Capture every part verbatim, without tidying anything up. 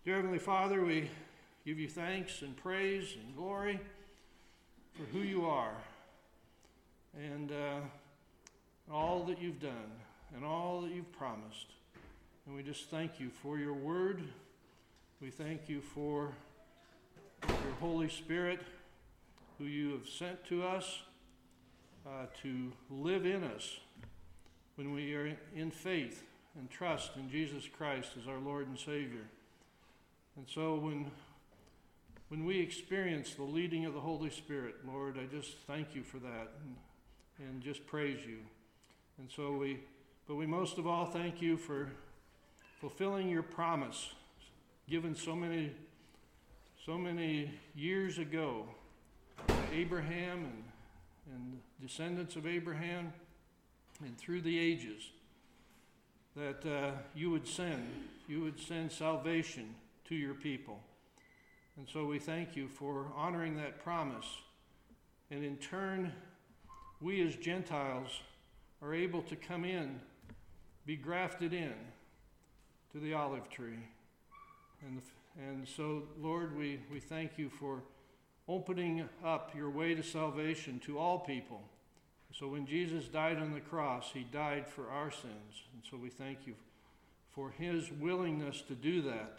Dear Heavenly Father, we give you thanks and praise and glory for who you are and uh, all that you've done and all that you've promised. And we just thank you for your word. We thank you for your Holy Spirit, who you have sent to us uh, to live in us when we are in faith and trust in Jesus Christ as our Lord and Savior. And so when when we experience the leading of the Holy Spirit, Lord, I just thank you for that and, and just praise you. And so we, but we most of all thank you for fulfilling your promise given so many, so many years ago to Abraham and, and descendants of Abraham and through the ages, that uh, you would send, you would send salvation to your people. And so we thank you for honoring that promise. And in turn, we as Gentiles are able to come in, be grafted in to the olive tree. And, the, and so, Lord, we, we thank you for opening up your way to salvation to all people. So when Jesus died on the cross, he died for our sins. And so we thank you for his willingness to do that.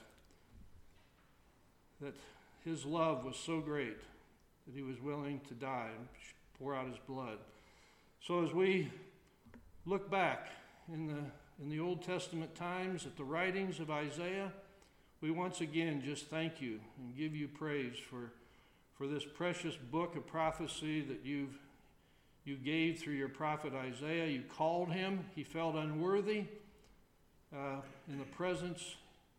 That his love was so great that he was willing to die and pour out his blood. So as we look back in the in the Old Testament times at the writings of Isaiah, we once again just thank you and give you praise for, for this precious book of prophecy that you've you gave through your prophet Isaiah. You called him. He felt unworthy uh, in the presence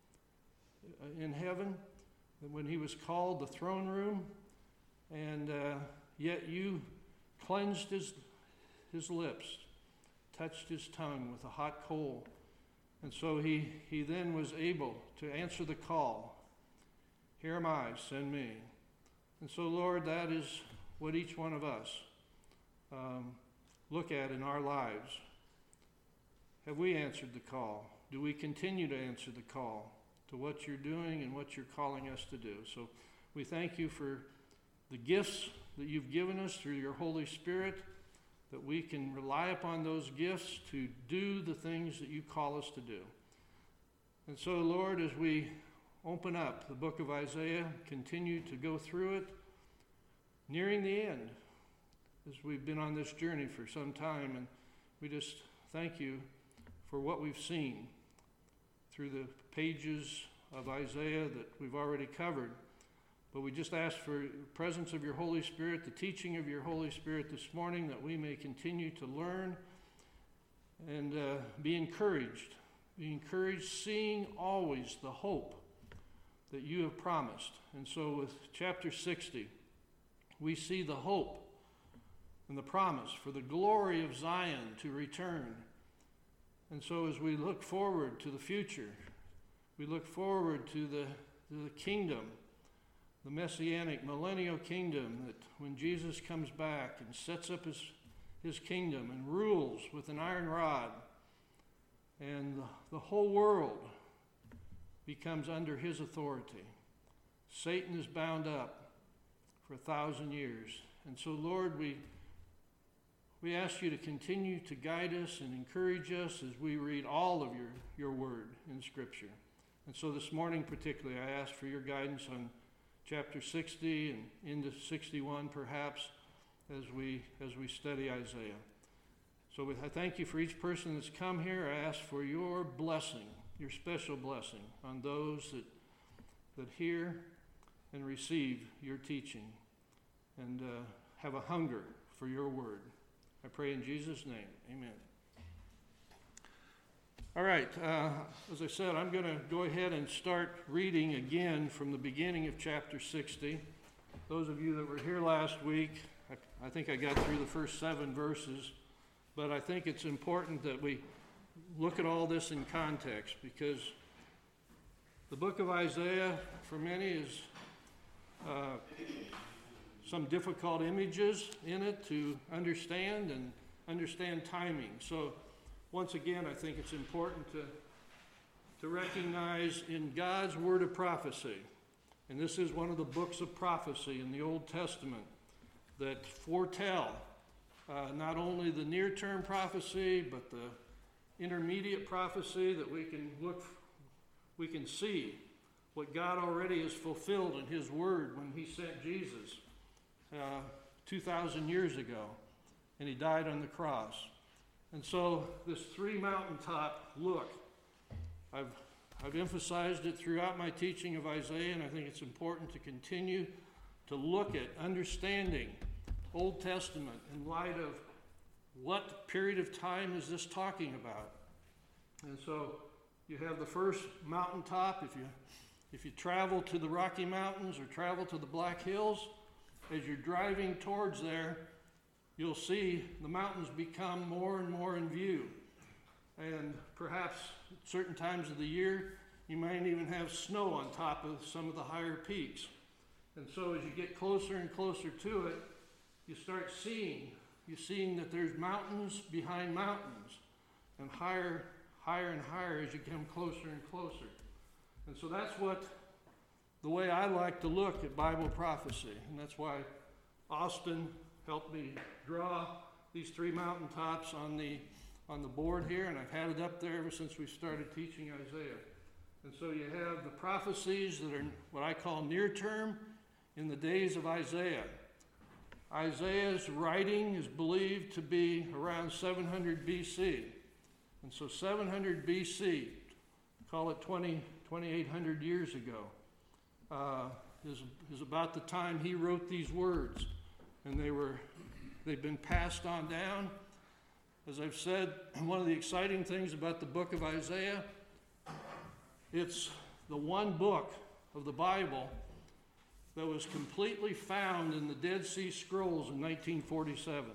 in heaven. When he was called the throne room, and uh, yet you cleansed his, his lips, touched his tongue with a hot coal. And so he, he then was able to answer the call, "Here am I, send me." And so, Lord, that is what each one of us um, look at in our lives. Have we answered the call? Do we continue to answer the call to what you're doing and what you're calling us to do? So we thank you for the gifts that you've given us through your Holy Spirit, that we can rely upon those gifts to do the things that you call us to do. And so, Lord, as we open up the book of Isaiah, continue to go through it, nearing the end, as we've been on this journey for some time, and we just thank you for what we've seen through the pages of Isaiah that we've already covered. But we just ask for the presence of your Holy Spirit, the teaching of your Holy Spirit this morning, that we may continue to learn and uh, be encouraged. Be encouraged, seeing always the hope that you have promised. And so with chapter sixty, we see the hope and the promise for the glory of Zion to return. And so as we look forward to the future, we look forward to the, to the kingdom, the messianic millennial kingdom, that when Jesus comes back and sets up his, his kingdom and rules with an iron rod, and the, the whole world becomes under his authority. Satan is bound up for a thousand years. And so, Lord, we We ask you to continue to guide us and encourage us as we read all of your, your word in Scripture. And so this morning particularly, I ask for your guidance on chapter sixty and into sixty-one perhaps as we as we study Isaiah. So I thank you for each person that's come here. I ask for your blessing, your special blessing on those that, that hear and receive your teaching and uh, have a hunger for your word. I pray in Jesus' name, amen. All right, uh, as I said, I'm going to go ahead and start reading again from the beginning of chapter sixty. Those of you that were here last week, I, I think I got through the first seven verses, but I think it's important that we look at all this in context, because the book of Isaiah, for many, is uh, some difficult images in it to understand and understand timing. So once again, I think it's important to to recognize in God's word of prophecy, and this is one of the books of prophecy in the Old Testament that foretell uh, not only the near-term prophecy, but the intermediate prophecy that we can look, we can see what God already has fulfilled in His Word when He sent Jesus uh, two thousand years ago, and He died on the cross. And so this three mountaintop look, I've, I've emphasized it throughout my teaching of Isaiah, and I think it's important to continue to look at understanding Old Testament in light of what period of time is this talking about. And so you have the first mountaintop. If you If you travel to the Rocky Mountains or travel to the Black Hills, as you're driving towards there, you'll see the mountains become more and more in view. And perhaps at certain times of the year, you might even have snow on top of some of the higher peaks. And so as you get closer and closer to it, you start seeing, you're seeing that there's mountains behind mountains, and higher, higher and higher as you come closer and closer. And so that's what, the way I like to look at Bible prophecy. And that's why Austin helped me draw these three mountaintops on the, on the board here. And I've had it up there ever since we started teaching Isaiah. And so you have the prophecies that are what I call near term in the days of Isaiah. Isaiah's writing is believed to be around seven hundred B C. And so seven hundred B C, call it twenty, twenty-eight hundred years ago, uh, is, is about the time he wrote these words. And they were, they've been passed on down. As I've said, one of the exciting things about the book of Isaiah, it's the one book of the Bible that was completely found in the Dead Sea Scrolls in nineteen forty-seven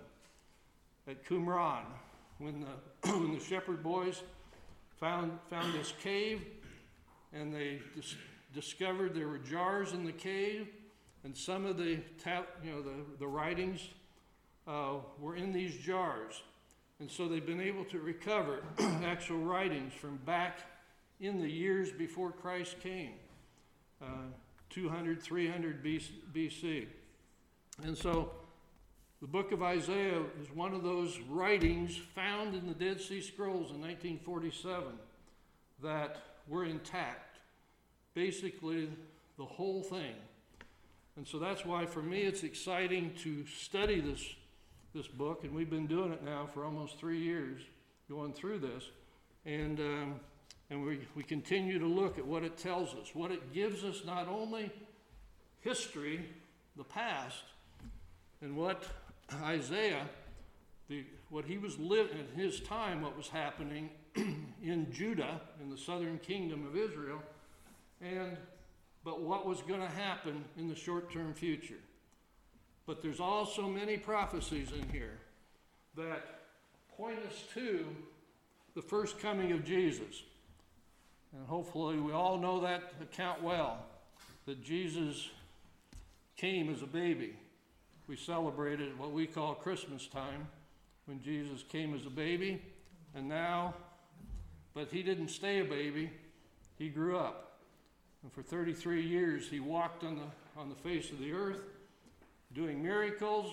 at Qumran, when the, when the shepherd boys found, found this cave, and they dis- discovered there were jars in the cave, and some of the ta- you know the, the writings uh, were in these jars. And so they've been able to recover actual writings from back in the years before Christ came, uh, two hundred, three hundred B C. And so the book of Isaiah is one of those writings found in the Dead Sea Scrolls in nineteen forty-seven that were intact, basically the whole thing. And so that's why for me it's exciting to study this, this book, and we've been doing it now for almost three years, going through this. And um, And we, we continue to look at what it tells us, what it gives us, not only history, the past, and what Isaiah, the, what he was living in his time, what was happening in Judah, in the southern kingdom of Israel, and but what was going to happen in the short-term future. But there's also many prophecies in here that point us to the first coming of Jesus. And hopefully we all know that account well, that Jesus came as a baby. We celebrated what we call Christmas time, when Jesus came as a baby, and now, but he didn't stay a baby, he grew up. And for thirty-three years he walked on the, on the face of the earth, doing miracles,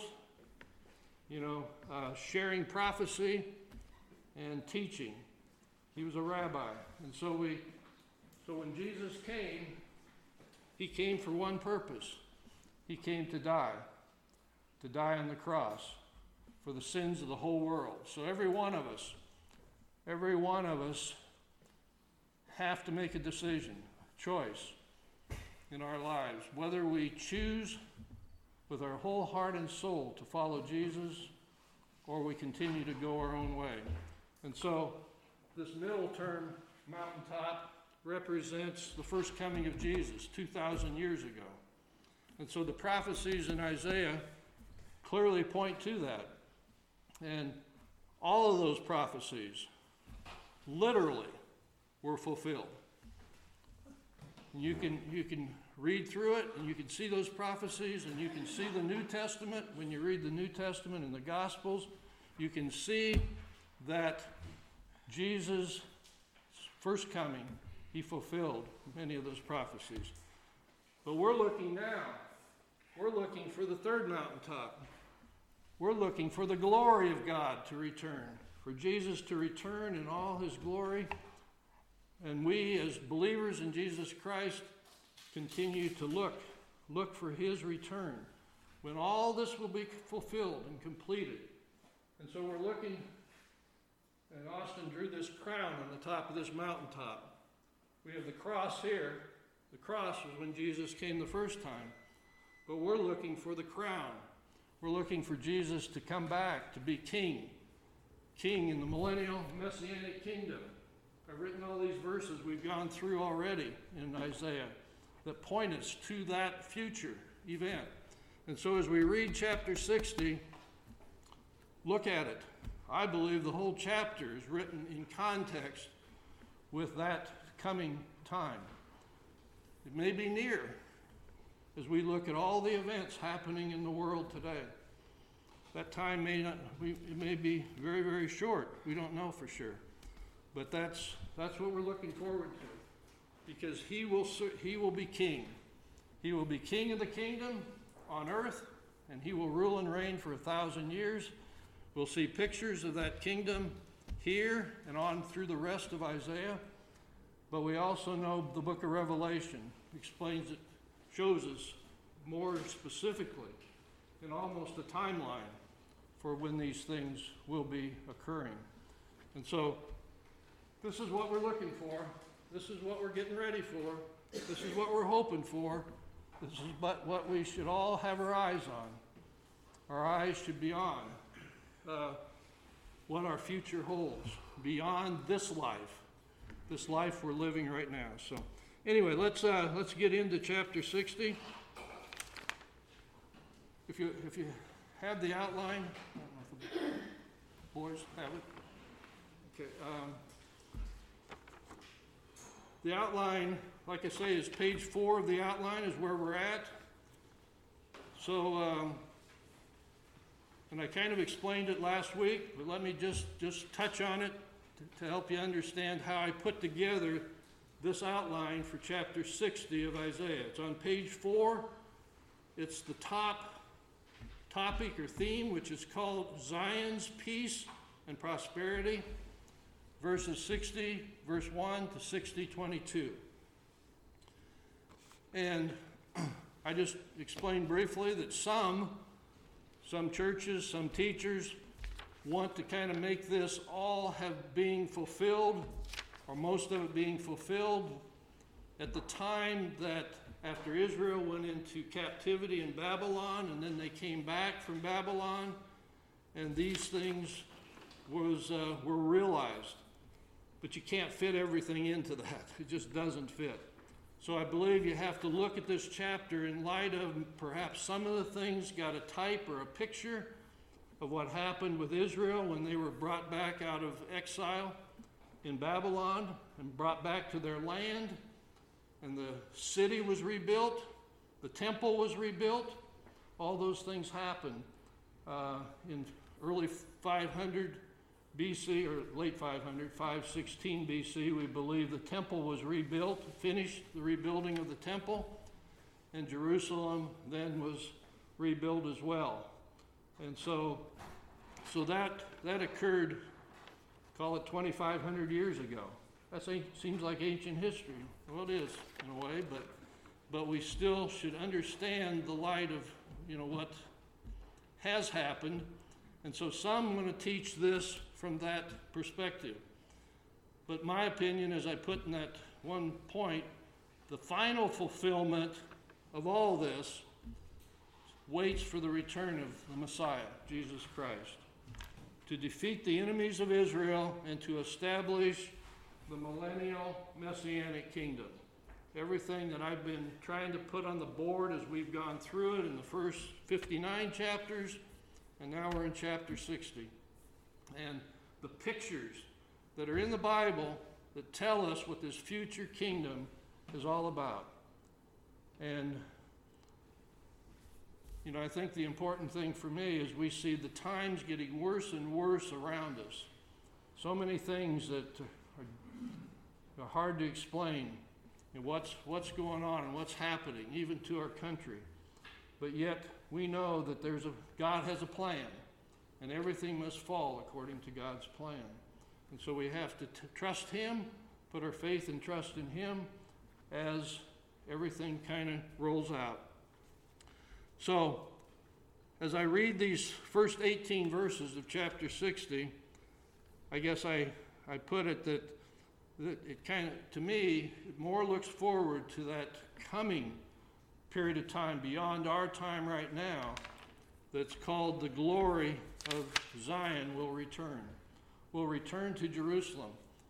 you know, uh, sharing prophecy and teaching. He was a rabbi. And so we, so when Jesus came, he came for one purpose. He came to die, to die on the cross for the sins of the whole world. So every one of us, every one of us have to make a decision, choice in our lives, whether we choose with our whole heart and soul to follow Jesus, or we continue to go our own way. And so this middle term mountaintop represents the first coming of Jesus two thousand years ago. And so the prophecies in Isaiah clearly point to that. And all of those prophecies literally were fulfilled. And you can, you can read through it, and you can see those prophecies, and you can see the New Testament. When you read the New Testament and the Gospels, you can see that Jesus' first coming he fulfilled many of those prophecies. But we're looking now, we're looking for the third mountaintop. We're looking for the glory of God to return, for Jesus to return in all his glory. And we, as believers in Jesus Christ, continue to look, look for his return, when all this will be fulfilled and completed. And so we're looking, and Austin drew this crown on the top of this mountaintop. We have the cross here. The cross was when Jesus came the first time. But we're looking for the crown. We're looking for Jesus to come back, to be king. King in the millennial messianic kingdom. I've written all these verses we've gone through already in Isaiah that point us to that future event. And so as we read chapter sixty, look at it. I believe the whole chapter is written in context with that coming time. It may be near as we look at all the events happening in the world today. That time may not, we, it may be very, very short. We don't know for sure. But that's that's what we're looking forward to, because he will he will be king. He will be king of the kingdom on earth, and he will rule and reign for a thousand years. We'll see pictures of that kingdom here and on through the rest of Isaiah. But we also know the book of Revelation explains it, shows us more specifically in almost a timeline for when these things will be occurring. And so this is what we're looking for. This is what we're getting ready for. This is what we're hoping for. This is but what we should all have our eyes on. Our eyes should be on uh, what our future holds, beyond this life, this life we're living right now. So anyway, let's uh, let's get into chapter sixty. If you if you have the outline, I don't know if the boys have it. Okay. Um, The outline, like I say, is page four of the outline is where we're at. So, um, and I kind of explained it last week, but let me just, just touch on it to, to help you understand how I put together this outline for chapter sixty of Isaiah. It's on page four. It's the top topic or theme, which is called Zion's Peace and Prosperity. Verses sixty, verse one to sixty, twenty-two. And I just explained briefly that some, some churches, some teachers want to kind of make this all have being fulfilled, or most of it being fulfilled, at the time that after Israel went into captivity in Babylon, and then they came back from Babylon, and these things was uh, were realized. But you can't fit everything into that. It just doesn't fit. So I believe you have to look at this chapter in light of perhaps some of the things got a type or a picture of what happened with Israel when they were brought back out of exile in Babylon and brought back to their land. And the city was rebuilt. The temple was rebuilt. All those things happened uh, in early five hundred B C, or late five hundred, five sixteen B C, we believe the temple was rebuilt, finished the rebuilding of the temple, and Jerusalem then was rebuilt as well. And so, so that that occurred, call it twenty-five hundred years ago. That seems like ancient history. Well, it is in a way, but but we still should understand the light of, you know, what has happened. And so some want to teach this from that perspective. But my opinion, as I put in that one point, the final fulfillment of all this waits for the return of the Messiah, Jesus Christ, to defeat the enemies of Israel and to establish the millennial messianic kingdom. Everything that I've been trying to put on the board as we've gone through it in the first fifty-nine chapters, and now we're in chapter sixty. And the pictures that are in the Bible that tell us what this future kingdom is all about. And, you know, I think the important thing for me is we see the times getting worse and worse around us. So many things that are They're hard to explain, and what's, what's going on and what's happening, even to our country. But yet, we know that there's a, God has a plan, and everything must fall according to God's plan. And so we have to t- trust Him, put our faith and trust in Him as everything kind of rolls out. So, as I read these first eighteen verses of chapter sixty, I guess I, I put it that, that it kind of, to me, it more looks forward to that coming period of time beyond our time right now that's called the glory of Zion will return. Will return to Jerusalem.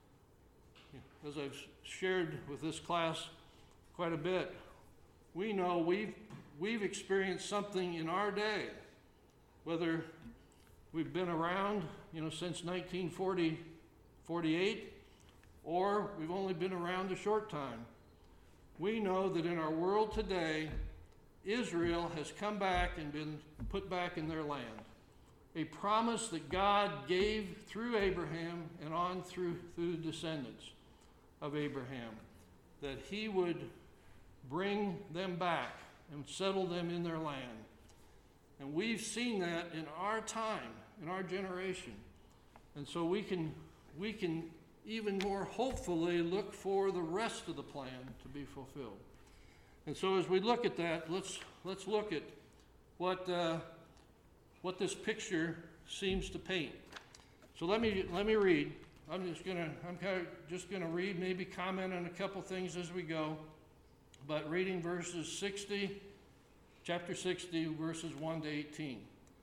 As I've shared with this class quite a bit, we know we've we've experienced something in our day, whether we've been around, you know, since nineteen forty, forty-eight, or we've only been around a short time. We know that in our world today, Israel has come back and been put back in their land. A promise that God gave through Abraham and on through, through the descendants of Abraham, that He would bring them back and settle them in their land. And we've seen that in our time, in our generation. And so we can, we can even more hopefully look for the rest of the plan to be fulfilled. And so as we look at that, let's let's look at what uh, what this picture seems to paint. So let me let me read. I'm just gonna I'm kind of just gonna read, maybe comment on a couple things as we go. But reading verses sixty, chapter sixty, verses one to eighteen.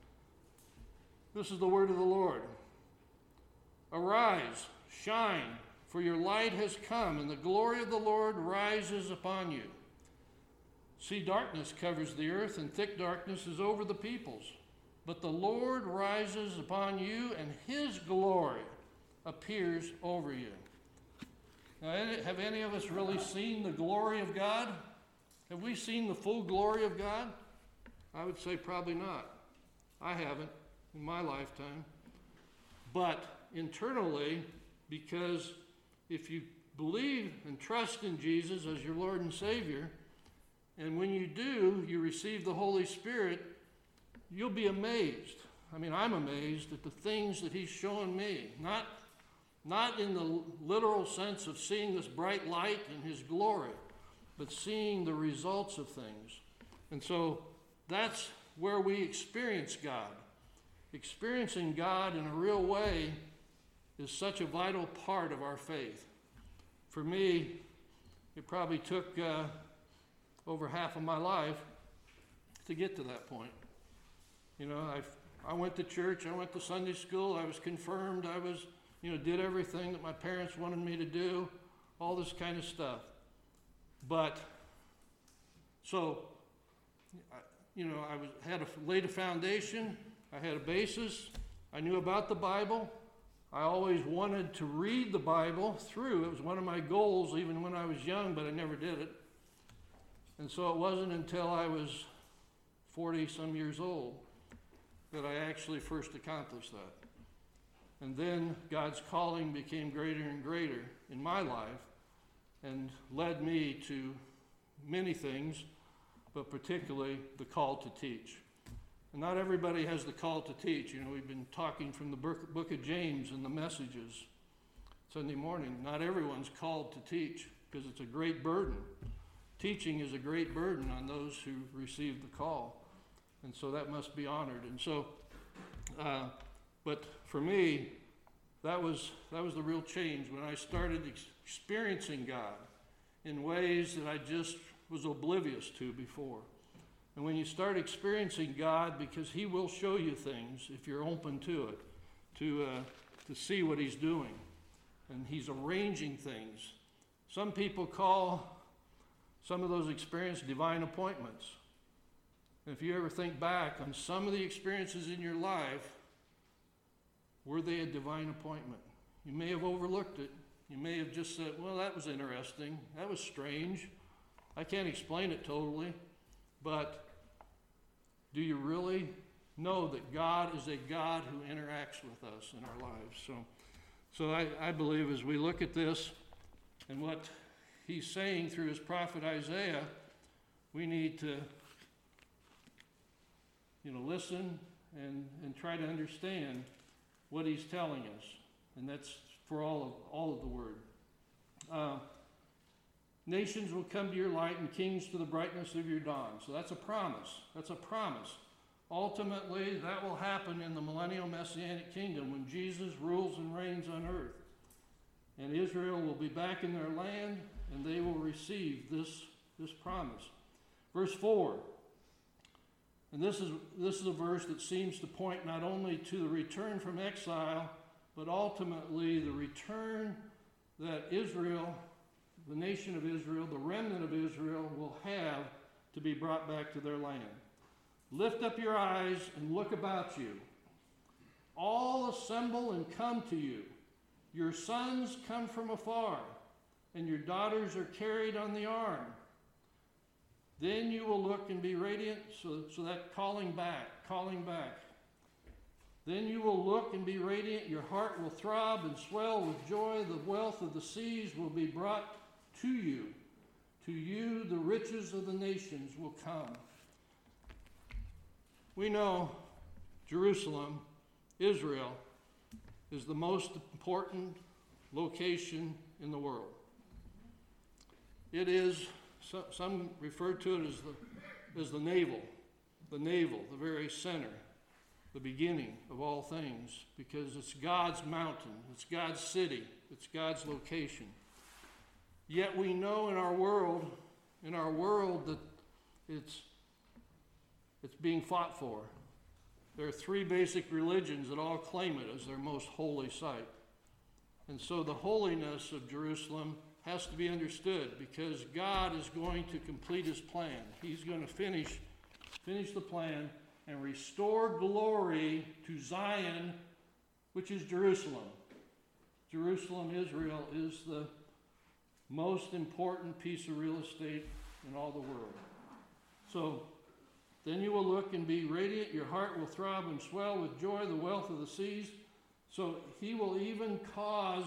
This is the word of the Lord. Arise, shine, for your light has come, and the glory of the Lord rises upon you. See, darkness covers the earth, and thick darkness is over the peoples. But the Lord rises upon you, and His glory appears over you. Now, have any of us really seen the glory of God? Have we seen the full glory of God? I would say probably not. I haven't in my lifetime. But internally, because if you believe and trust in Jesus as your Lord and Savior, and when you do, you receive the Holy Spirit, you'll be amazed. I mean, I'm amazed at the things that He's shown me. Not, not in the literal sense of seeing this bright light in His glory, but seeing the results of things. And so that's where we experience God. Experiencing God in a real way is such a vital part of our faith. For me, it probably took uh, over half of my life to get to that point. You know, I I went to church, I went to Sunday school, I was confirmed, I was, you know, did everything that my parents wanted me to do, all this kind of stuff. But, so, you know, I was had a, laid a foundation, I had a basis, I knew about the Bible. I always wanted to read the Bible through. It was one of my goals even when I was young, but I never did it. And so it wasn't until I was forty some years old that I actually first accomplished that. And then God's calling became greater and greater in my life and led me to many things, but particularly the call to teach. And not everybody has the call to teach. You know, we've been talking from the book of James and the messages Sunday morning. Not everyone's called to teach because it's a great burden. Teaching is a great burden on those who receive the call. And so that must be honored. And so, uh, but for me, that was that was the real change when I started ex- experiencing God in ways that I just was oblivious to before. And when you start experiencing God, because He will show you things if you're open to it, to uh, to see what He's doing, and He's arranging things. Some people call some of those experiences divine appointments. And if you ever think back on some of the experiences in your life, were they a divine appointment? You may have overlooked it. You may have just said, well, that was interesting. That was strange. I can't explain it totally. But do you really know that God is a God who interacts with us in our lives? So, so I, I believe as we look at this And what he's saying through his prophet Isaiah, we need to, you know, listen and, and try to understand what he's telling us. And that's for all of, all of the word. Uh, Nations will come to your light and kings to the brightness of your dawn. So that's a promise. That's a promise. Ultimately, that will happen in the millennial messianic kingdom when Jesus rules and reigns on earth. And Israel will be back in their land, and they will receive this, this promise. Verse four. And this is, this is a verse that seems to point not only to the return from exile, but ultimately the return that Israel, the nation of Israel, the remnant of Israel, will have to be brought back to their land. Lift up your eyes and look about you. All assemble and come to you. Your sons come from afar, and your daughters are carried on the arm. Then you will look and be radiant, so, so that calling back, calling back. Then you will look and be radiant, your heart will throb and swell with joy, the wealth of the seas will be brought to you. To you the riches of the nations will come. We know Jerusalem, Israel, is the most important location in the world. It is, so, some refer to it as the, as the navel, the navel, the very center, the beginning of all things, because it's God's mountain, it's God's city, it's God's location. Yet we know in our world, in our world that it's it's being fought for. There are three basic religions that all claim it as their most holy site. And so the holiness of Jerusalem has to be understood because God is going to complete his plan. He's going to finish, finish the plan and restore glory to Zion, which is Jerusalem. Jerusalem, Israel, is the most important piece of real estate in all the world. So, then you will look and be radiant, your heart will throb and swell with joy, the wealth of the seas. So he will even cause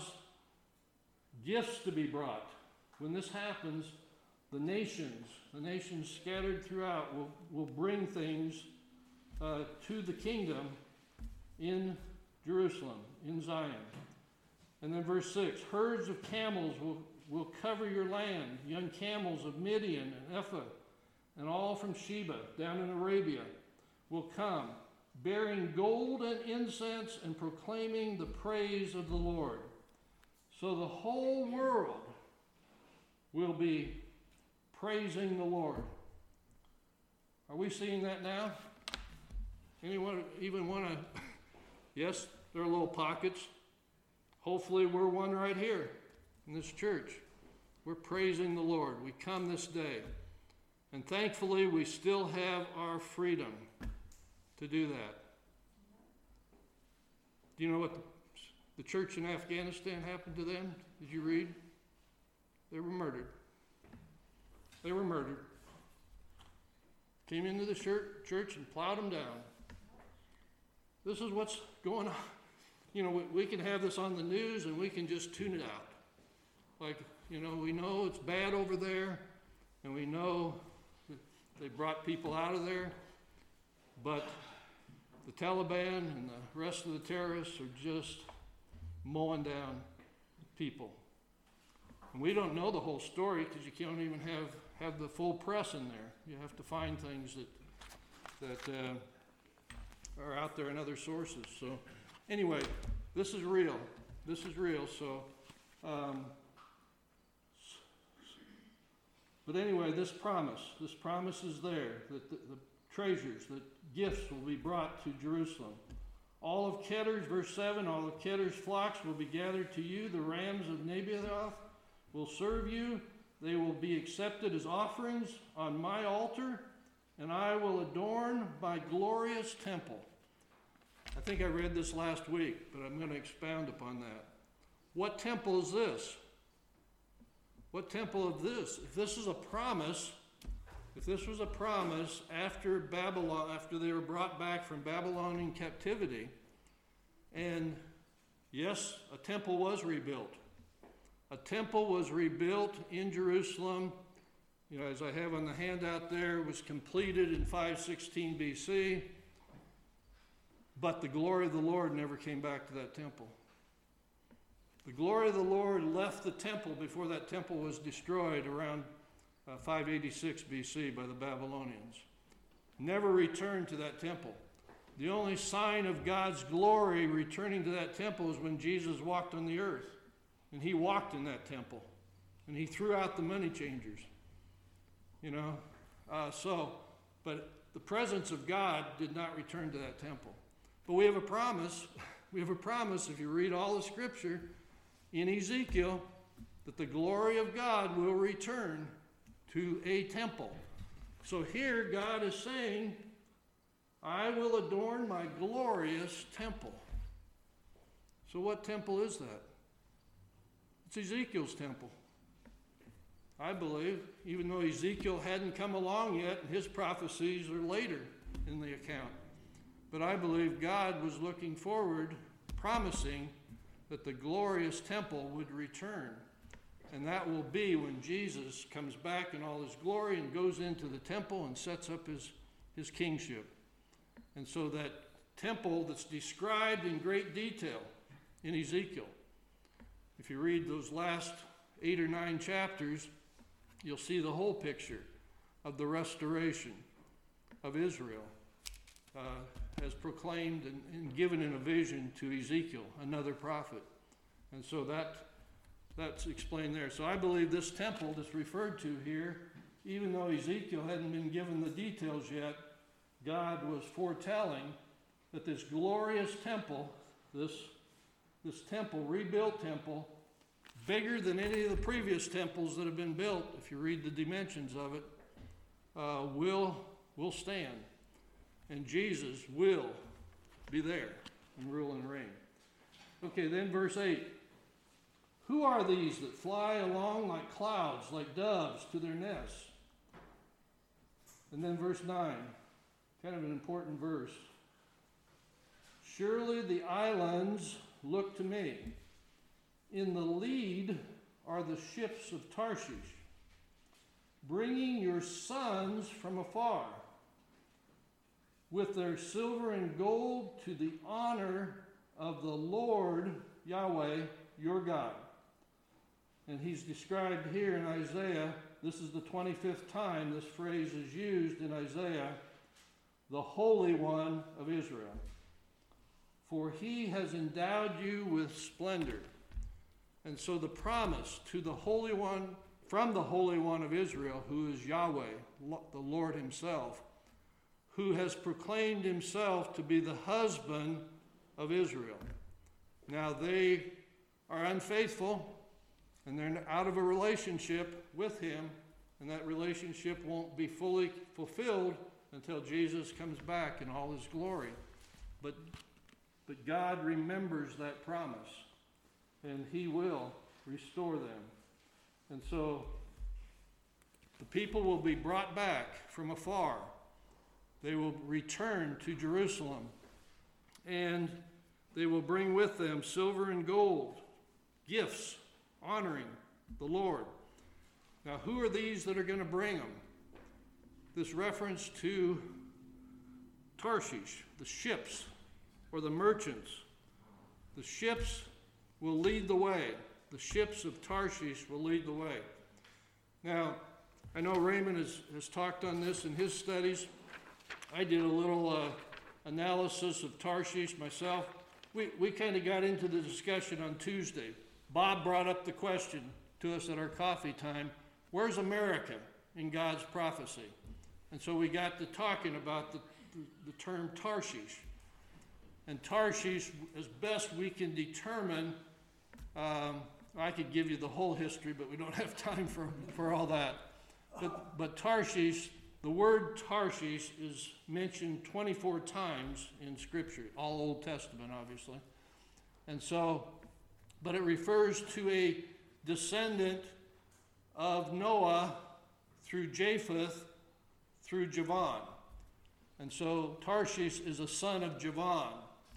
gifts to be brought. When this happens, the nations, the nations scattered throughout will, will bring things uh, to the kingdom in Jerusalem, in Zion. And then verse six, herds of camels will, will cover your land, young camels of Midian and Ephah, and all from Sheba, down in Arabia, will come, bearing gold and incense and proclaiming the praise of the Lord. So the whole world will be praising the Lord. Are we seeing that now? Anyone even want to? Yes, there are little pockets. Hopefully we're one right here in this church. We're praising the Lord. We come this day. And thankfully, we still have our freedom to do that. Do you know what the, the church in Afghanistan happened to them? Did you read? They were murdered. They were murdered. Came into the church, church and plowed them down. This is what's going on. You know, we, we can have this on the news and we can just tune it out. Like, you know, we know it's bad over there, and we know they brought people out of there, but the Taliban and the rest of the terrorists are just mowing down people. And we don't know the whole story because you can't even have, have the full press in there. You have to find things that, that uh, are out there in other sources. So anyway, this is real. This is real. So um, But anyway, this promise, this promise is there, that the, the treasures, that gifts will be brought to Jerusalem. All of Kedr's, verse seven, all of Kedr's flocks will be gathered to you. The rams of Nebaioth will serve you. They will be accepted as offerings on my altar, and I will adorn my glorious temple. I think I read this last week, but I'm going to expound upon that. What temple is this? What temple of this? If this is a promise, if this was a promise after Babylon, after they were brought back from Babylonian captivity, and yes, a temple was rebuilt. A temple was rebuilt in Jerusalem. You know, as I have on the handout there, it was completed in five sixteen B C. But the glory of the Lord never came back to that temple. The glory of the Lord left the temple before that temple was destroyed around uh, five eighty-six B C by the Babylonians. Never returned to that temple. The only sign of God's glory returning to that temple is when Jesus walked on the earth. And he walked in that temple. And he threw out the money changers. You know? Uh, so, but the presence of God did not return to that temple. But we have a promise. We have a promise, if you read all the scripture, in Ezekiel, that the glory of God will return to a temple. So here God is saying, I will adorn my glorious temple. So what temple is that? It's Ezekiel's temple. I believe, even though Ezekiel hadn't come along yet, his prophecies are later in the account. But I believe God was looking forward, promising that the glorious temple would return. And that will be when Jesus comes back in all his glory and goes into the temple and sets up his, his kingship. And so that temple that's described in great detail in Ezekiel, if you read those last eight or nine chapters, you'll see the whole picture of the restoration of Israel uh, as proclaimed and, and given in a vision to Ezekiel, another prophet. And so that that's explained there. So I believe this temple that's referred to here, even though Ezekiel hadn't been given the details yet, God was foretelling that this glorious temple, this, this temple, rebuilt temple, bigger than any of the previous temples that have been built, if you read the dimensions of it, uh, will, will stand. And Jesus will be there and rule and reign. Okay, then verse eight. Who are these that fly along like clouds, like doves to their nests? And then verse nine, kind of an important verse. Surely the islands look to me. In the lead are the ships of Tarshish, bringing your sons from afar, with their silver and gold to the honor of the Lord Yahweh, your God. And he's described here in Isaiah, this is the twenty-fifth time this phrase is used in Isaiah, the Holy One of Israel. For he has endowed you with splendor. And so the promise to the Holy One, from the Holy One of Israel, who is Yahweh, the Lord himself, who has proclaimed himself to be the husband of Israel. Now they are unfaithful, and they're out of a relationship with him, and that relationship won't be fully fulfilled until Jesus comes back in all his glory. But, but God remembers that promise, and he will restore them. And so the people will be brought back from afar. They will return to Jerusalem, and they will bring with them silver and gold, gifts, honoring the Lord. Now, who are these that are going to bring them? This reference to Tarshish, the ships, or the merchants. The ships will lead the way. The ships of Tarshish will lead the way. Now, I know Raymond has, has talked on this in his studies. I did a little uh, analysis of Tarshish myself. We, we kind of got into the discussion on Tuesday. Bob brought up the question to us at our coffee time, where's America in God's prophecy? And so we got to talking about the, the, the term Tarshish. And Tarshish, as best we can determine, um, I could give you the whole history, but we don't have time for, for all that. But, but Tarshish, the word Tarshish is mentioned twenty-four times in Scripture, all Old Testament, obviously. And so, but it refers to a descendant of Noah through Japheth through Javan. And so Tarshish is a son of Javan.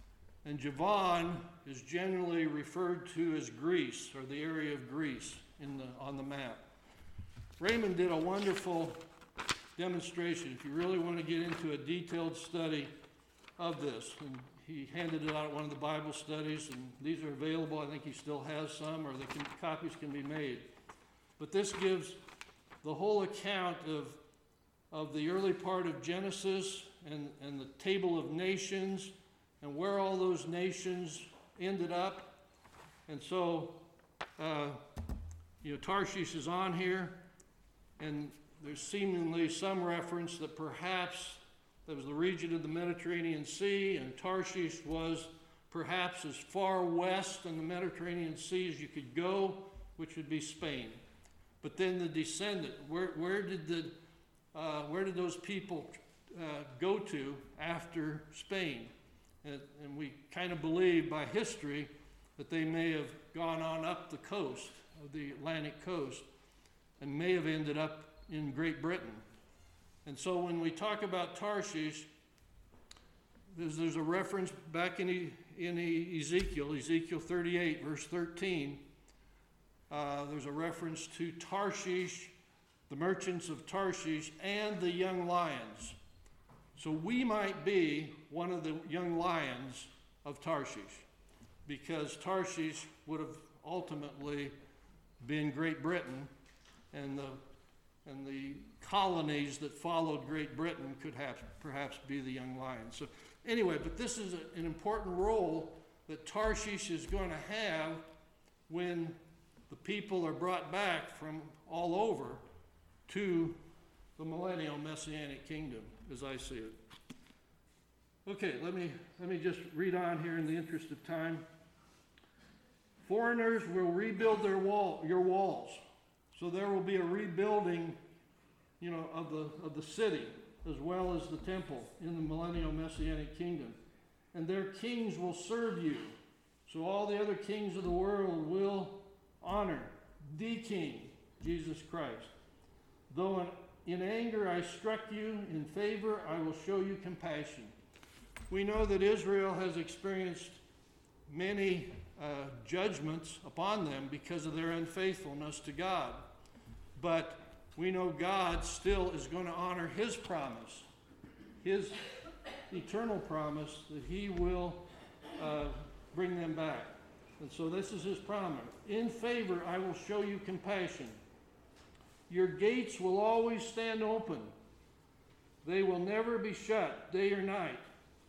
And Javan is generally referred to as Greece, or the area of Greece in the, on the map. Raymond did a wonderful demonstration if you really want to get into a detailed study of this. And he handed it out at one of the Bible studies, and these are available. I think he still has some, or the can, copies can be made. But this gives the whole account of, of the early part of Genesis and, and the table of nations and where all those nations ended up. And so, uh, you know, Tarshish is on here, and there's seemingly some reference that perhaps that was the region of the Mediterranean Sea, and Tarshish was perhaps as far west in the Mediterranean Sea as you could go, which would be Spain. But then the descendant, where, where did the uh, where did those people uh, go to after Spain? And, and we kind of believe by history that they may have gone on up the coast of the Atlantic coast and may have ended up in Great Britain. And so when we talk about Tarshish, there's, there's a reference back in, e, in e, Ezekiel, Ezekiel thirty-eight, verse thirteen. Uh, there's a reference to Tarshish, the merchants of Tarshish, and the young lions. So we might be one of the young lions of Tarshish, because Tarshish would have ultimately been Great Britain, and the and the colonies that followed Great Britain could have perhaps be the young lions. So anyway, but this is a, an important role that Tarshish is going to have when the people are brought back from all over to the millennial messianic kingdom, as I see it. Okay, let me let me just read on here in the interest of time. Foreigners will rebuild their wall, your walls. So there will be a rebuilding, you know, of the of the city as well as the temple in the millennial messianic kingdom. And their kings will serve you. So all the other kings of the world will honor the King, Jesus Christ. Though in, in anger I struck you, in favor I will show you compassion. We know that Israel has experienced many uh, judgments upon them because of their unfaithfulness to God. But we know God still is going to honor his promise, his eternal promise that he will uh, bring them back. And so this is his promise. In favor, I will show you compassion. Your gates will always stand open. They will never be shut day or night.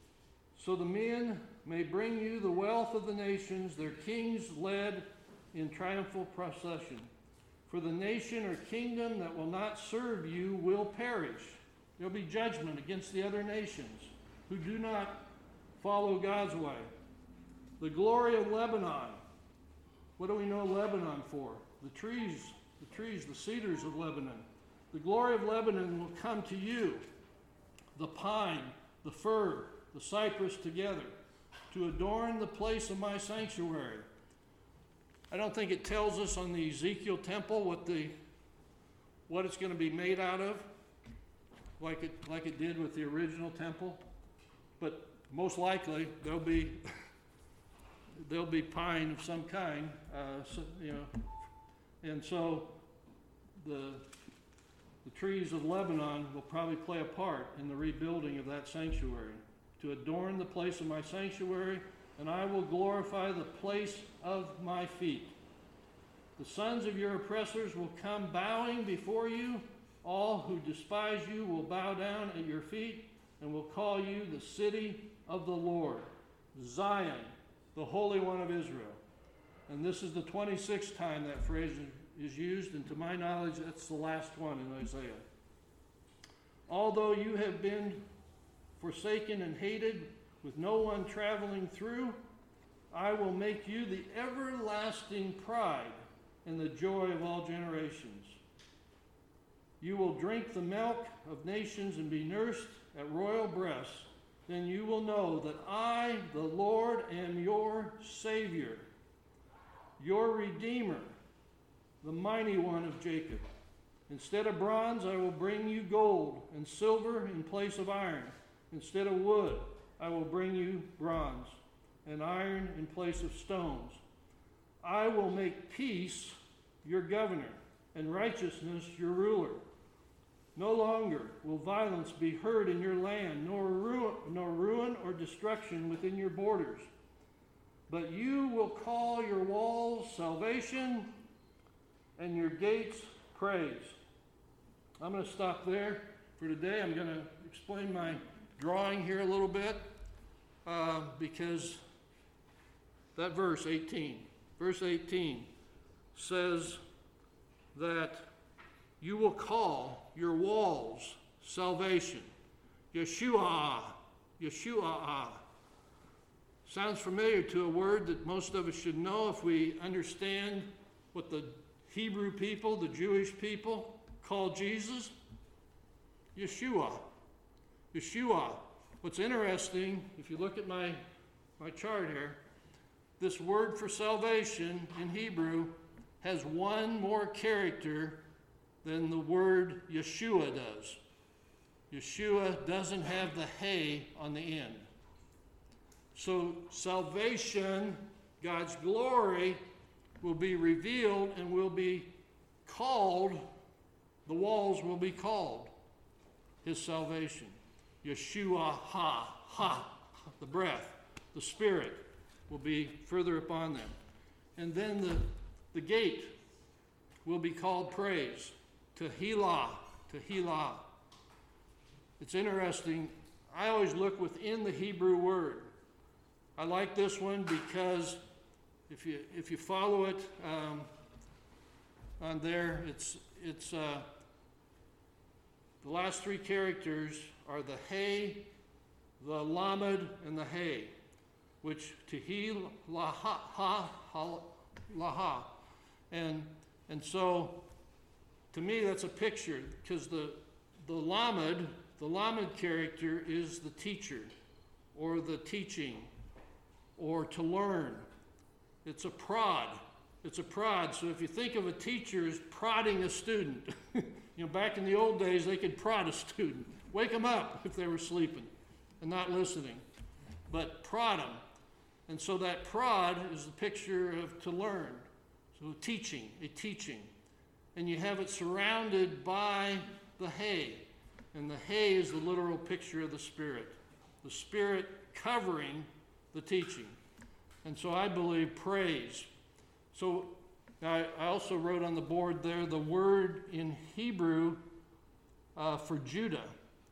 So the men may bring you the wealth of the nations, their kings led in triumphal procession. For the nation or kingdom that will not serve you will perish. There will be judgment against the other nations who do not follow God's way. The glory of Lebanon. What do we know Lebanon for? The trees, the trees, the cedars of Lebanon. The glory of Lebanon will come to you. The pine, the fir, the cypress together, to adorn the place of my sanctuary. I don't think it tells us on the Ezekiel temple what the what it's going to be made out of, like it like it did with the original temple. But most likely there'll be there'll be pine of some kind, uh, so, you know, and so the the trees of Lebanon will probably play a part in the rebuilding of that sanctuary, to adorn the place of my sanctuary, and I will glorify the place of my feet. The sons of your oppressors will come bowing before you. All who despise you will bow down at your feet and will call you the city of the Lord, Zion, the Holy One of Israel. And this is the twenty-sixth time that phrase is used, and to my knowledge, that's the last one in Isaiah. Although you have been forsaken and hated, with no one traveling through, I will make you the everlasting pride and the joy of all generations. You will drink the milk of nations and be nursed at royal breasts. Then you will know that I, the Lord, am your Savior, your Redeemer, the mighty one of Jacob. Instead of bronze, I will bring you gold, and silver in place of iron. Instead of wood, I will bring you bronze, and iron in place of stones. I will make peace your governor, and righteousness your ruler. No longer will violence be heard in your land, nor ruin, nor ruin or destruction within your borders. But you will call your walls salvation and your gates praise. I'm going to stop there for today. I'm going to explain my drawing here a little bit uh, because that verse eighteen, verse eighteen says that you will call your walls salvation. Yeshua, Yeshua. Sounds familiar to a word that most of us should know if we understand what the Hebrew people, the Jewish people, call Jesus. Yeshua. Yeshua. What's interesting, if you look at my, my chart here, this word for salvation in Hebrew has one more character than the word Yeshua does. Yeshua doesn't have the hey on the end. So salvation, God's glory, will be revealed and will be called, the walls will be called his salvation. Yeshua ha, ha, the breath, the Spirit will be further upon them. And then the, the gate will be called praise. Tehillah, Tehillah. It's interesting. I always look within the Hebrew word. I like this one because if you if you follow it um, on there, it's it's uh, the last three characters are the hey, the lamed, and the hey, which Tehillah ha ha laha, and and so. To me, that's a picture, because the, the lamed, the lamed character is the teacher, or the teaching, or to learn. It's a prod. It's a prod. So if you think of a teacher as prodding a student, you know, back in the old days, they could prod a student. Wake them up if they were sleeping and not listening. But prod them. And so that prod is the picture of to learn. So teaching, a teaching. And you have it surrounded by the hay. And the hay is the literal picture of the Spirit. The Spirit covering the teaching. And so I believe praise. So I, I also wrote on the board there the word in Hebrew uh, for Judah.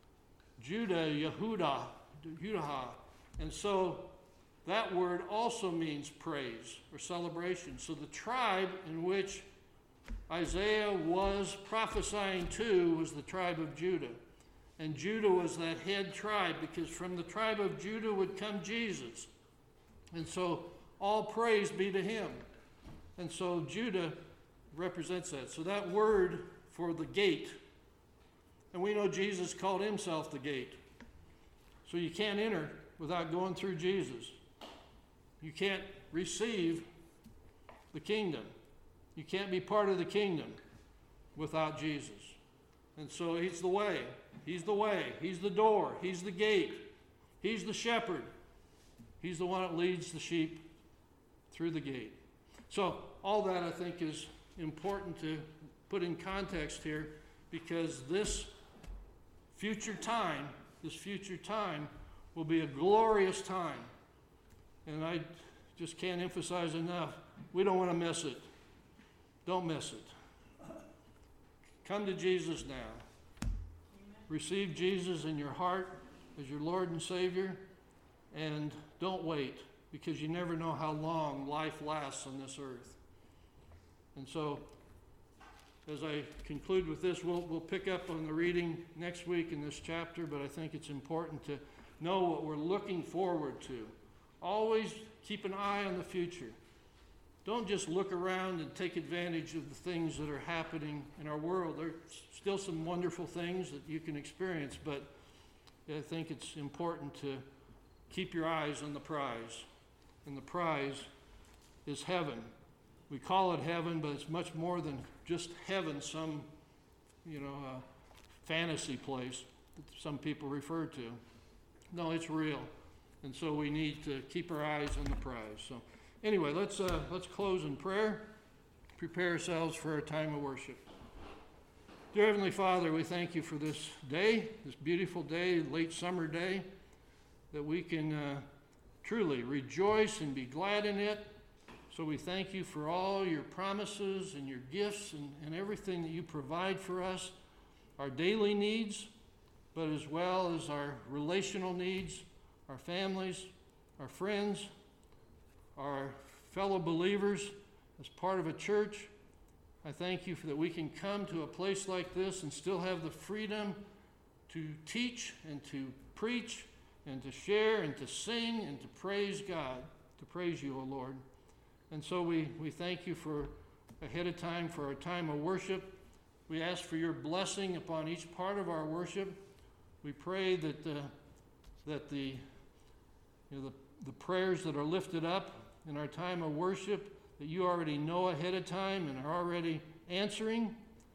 Judah, Yehudah, Yehudah. And so that word also means praise or celebration. So the tribe in which Isaiah was prophesying to was the tribe of Judah. And Judah was that head tribe, because from the tribe of Judah would come Jesus. And so all praise be to him. And so Judah represents that. So that word for the gate, and we know Jesus called himself the gate. So you can't enter without going through Jesus. You can't receive the kingdom. You can't be part of the kingdom without Jesus. And so he's the way. He's the way. He's the door. He's the gate. He's the shepherd. He's the one that leads the sheep through the gate. So all that I think is important to put in context here, because this future time, this future time will be a glorious time. And I just can't emphasize enough, we don't want to miss it. Don't miss it. Come to Jesus now. Amen. Receive Jesus in your heart as your Lord and Savior, and don't wait, because you never know how long life lasts on this earth. And so, as I conclude with this, we'll, we'll pick up on the reading next week in this chapter, but I think it's important to know what we're looking forward to. Always keep an eye on the future. Don't just look around and take advantage of the things that are happening in our world. There's still some wonderful things that you can experience, but I think it's important to keep your eyes on the prize. And the prize is heaven. We call it heaven, but it's much more than just heaven, some, you know, uh, fantasy place that some people refer to. No, it's real. And so we need to keep our eyes on the prize. So anyway, let's, uh, let's close in prayer, prepare ourselves for our time of worship. Dear Heavenly Father, we thank you for this day, this beautiful day, late summer day, that we can uh, truly rejoice and be glad in it. So we thank you for all your promises and your gifts and, and everything that you provide for us, our daily needs, but as well as our relational needs, our families, our friends, our fellow believers as part of a church. I thank you for that we can come to a place like this and still have the freedom to teach and to preach and to share and to sing and to praise God, to praise you, O Lord. And so we, we thank you for ahead of time for our time of worship. We ask for your blessing upon each part of our worship. We pray that the, that the, you know, the, the prayers that are lifted up in our time of worship that you already know ahead of time and are already answering.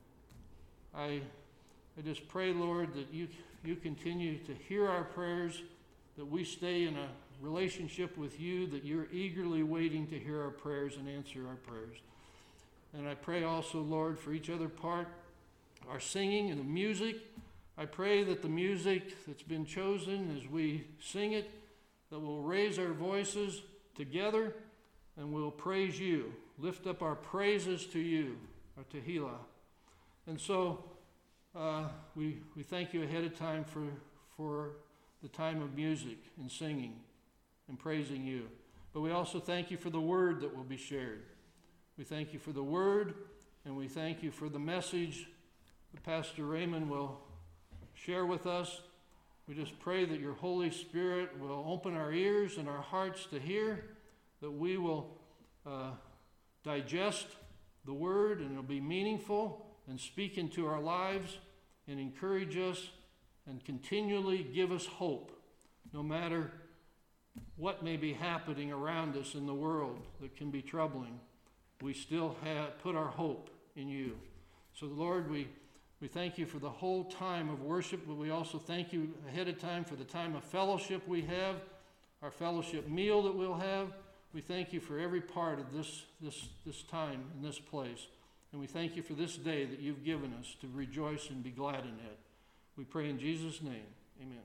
I, I just pray, Lord, that you, you continue to hear our prayers, that we stay in a relationship with you, that you're eagerly waiting to hear our prayers and answer our prayers. And I pray also, Lord, for each other part, our singing and the music. I pray that the music that's been chosen as we sing it, that we'll raise our voices together and we'll praise you, lift up our praises to you, our Tehillah. And so uh, we, we thank you ahead of time for, for the time of music and singing and praising you. But we also thank you for the word that will be shared. We thank you for the word, and we thank you for the message that Pastor Raymond will share with us. We just pray that your Holy Spirit will open our ears and our hearts to hear, that we will uh, digest the word and it'll be meaningful and speak into our lives and encourage us and continually give us hope, no matter what may be happening around us in the world that can be troubling. We still have put our hope in you. So, Lord, we, we thank you for the whole time of worship, but we also thank you ahead of time for the time of fellowship we have, our fellowship meal that we'll have. We thank you for every part of this, this, this time in this place. And we thank you for this day that you've given us to rejoice and be glad in it. We pray in Jesus' name. Amen.